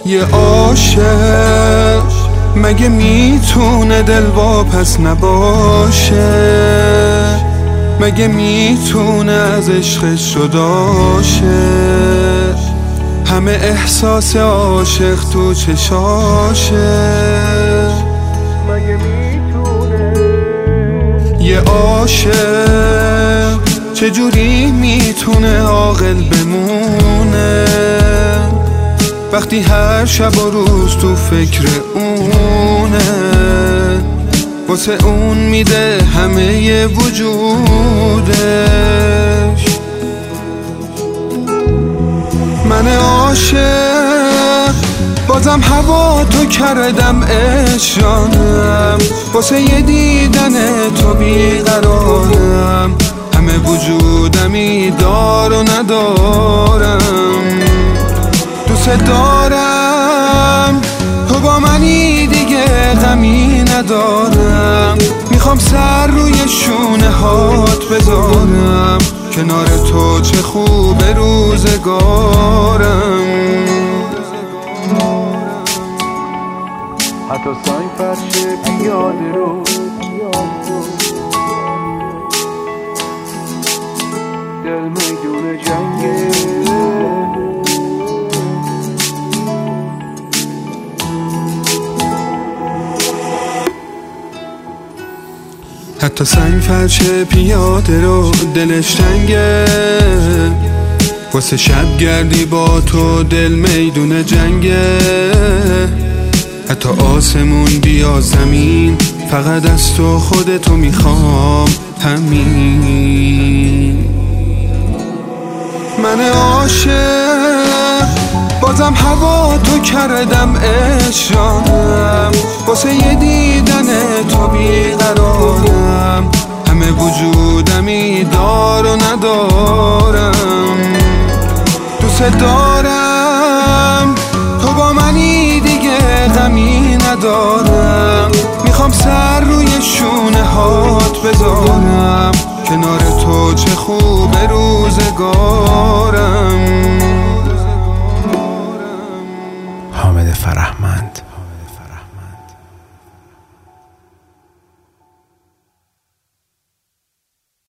یه عاشق مگه میتونه دلواپس نباشه؟ مگه میتونه از عشقش جدا شه؟ همه احساس عاشق تو چشاشه. مگه میتونه یه عاشق چجوری میتونه عاقل بمونه وقتی هر شب و روز تو فکر اونه؟ واسه اون میده همه وجودش. من عاشق بازم هوا تو کردم عشق جانم، واسه یه دیدن تو بیقرارم، همه وجودمی دار و ندارم. دوست دارم تو با منی دیگه غمی ندارم، میخوام سر روی شونه هات بذارم، کنار تو چه خوبه روزگارم. حتی سنگ فرش پیاده رو دل میدون جنگه، حتی سنگ فرش پیاده رو دلش تنگه، واسه شب گردی با تو دل میدون جنگه. حتی آسمون بیا زمین، فقط از تو خودتو میخوام همین. من عاشق بازم هوا تو کردم عشق جانم، واسه یه دیدن تو بیقرارم، همه وجودمی دار و ندارم. دوست دارم تو با منی دیگه غمی ندارم، میخوام سر روی شونه هات بذارم، کنار تو چه خوبه روزگار.